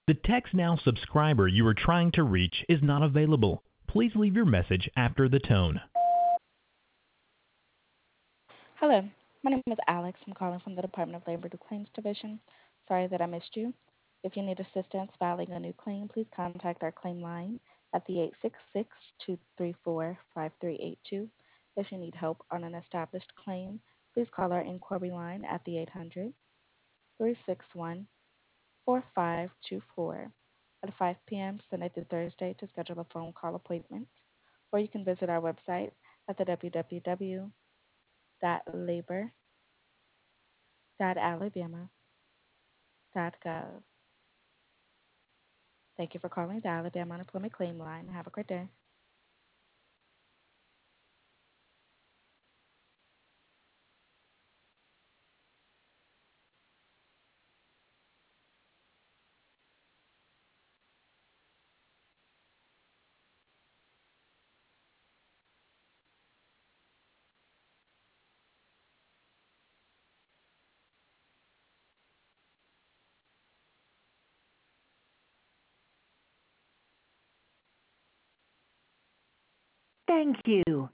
The TextNow subscriber you are trying to reach is not available. Please leave your message after the tone. Hello, my name is Alex. I'm calling from the Department of Labor Claims Division. Sorry that I missed you. If you need assistance filing a new claim, please contact our claim line at the 866-234-5382. If you need help on an established claim, please call our inquiry line at the 800-361-4524 at 5 p.m. Sunday through Thursday to schedule a phone call appointment. Or you can visit our website at the www.labor.alabama.gov. Thank you for calling the Alabama Unemployment Claim Line. Have a great day. Thank you.